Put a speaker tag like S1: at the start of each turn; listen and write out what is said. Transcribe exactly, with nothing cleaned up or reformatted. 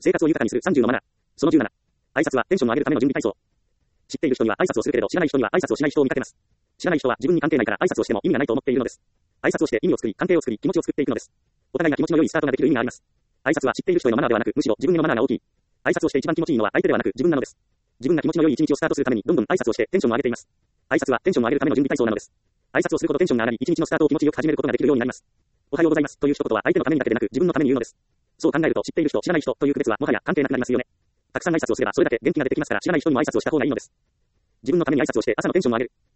S1: 生活を豊かにするさんじゅうのマナー。そのじゅうなな。挨拶はテンションを上げるための準備体操。知っている人には挨拶をするけれど知らない人には挨拶をしない人を見かけます。知らない人は自分に関係ないから挨拶をしても意味がないと思っているのです。挨拶をして意味を作り、関係を作り、気持ちを作っていくのです。お互いが気持ちの良いスタートができる意味があります。挨拶は知っている人へのマナーではなく、むしろ自分へのマナーが大きい。挨拶をして一番気持ちいいのは相手ではなく自分なのです。自分が気持ちの良い一日をスタートするためにどんどん挨拶をしてテンションを上げています。挨拶はテンションを上げるための準備体操なのです。挨拶をすることでテンションが上がり、一日のスタートを気持ちよく始めることができるようになります。おはようございますという一言は相手のためにだけでなく自分のために言うのです。そう考えると知っている人、知らない人という区別はもはや関係なくなりますよね。たくさん挨拶をすればそれだけ元気が出てきますから知らない人にも挨拶をした方がいいのです。自分のために挨拶をして朝のテンションを上げる。